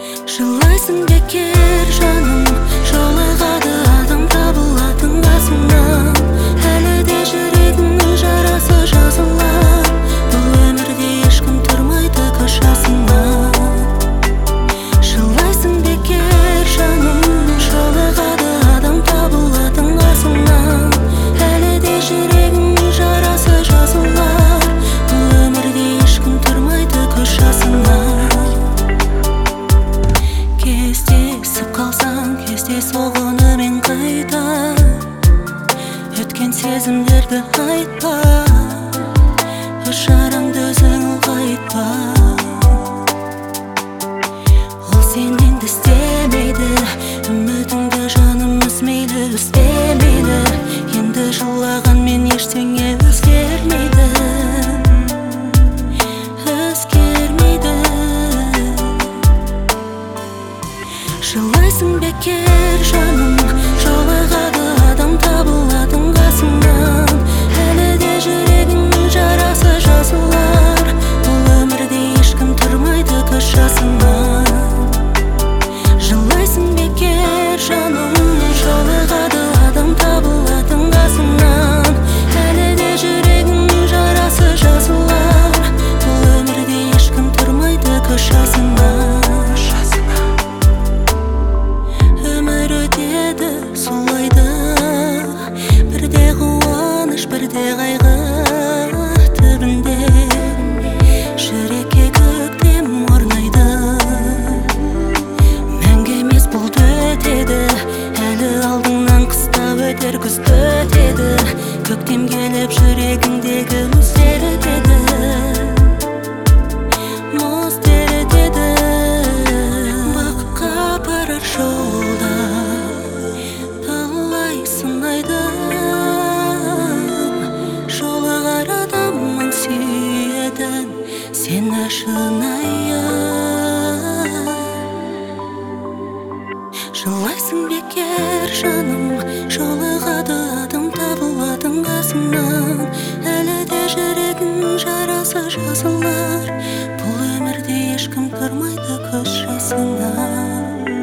Жылайсың бекер жаным, жолығады адам табылатын қасыңнан. Әлі де жүрегіңнің жарасы жазылар, бұл өмірде ешкім тұрмайды көз жасыңнан. Жылайсың бекер жаным, жолығады адам табылатын қасыңнан. Әлі де жүрегіңнің жарасы жазылар, бұл өмірде ешкім тұрмайды көз жасыңнан. Кездесіп қалсаң, кездейсоқ онымен қайта, өткен сезімдерді айтпа, өз жараңды өзің ұлғайтпа. Ол сенен де істемейді, үмітіңді жаным үзмейді, үзбемейді. Енді жылағанмен ештеңе өзгермейді, өзгермейді. Жылайсың бекер жаным, жолығады адам табылатын қасыңнан. Әлі де жүрегіңнің жарасы жазылар, бұл өмірде ешкім тұрмайды көз жасыңнан. Жылайсың бекер жаным, жолығады адам табылатын қасыңнан. Әлі де жүрегіңнің жарасы жазылар, бұл өмірде ешкім тұрмайды көз жасыңнан. Солайды, бірде қуаныш, бірде қайғы түбінде, жүрекке көктем орнайды. Мәңгі емес бұл өтеді, әлі алдыңнан қыста өтер, күз өтеді. Көктем келіп жүрегіңдегі мұздер өтеді, мұздер өтеді. Бақытқа апарар жолда жолығар адамның сүйетін сені шынайы. Жылайсың бекер жаным, жолығады адам табылатын қасыңнан. Әлі де жүрегіңнің жарасы жазылар, бұл өмірде ешкім тұрмайды көз жасыңнан.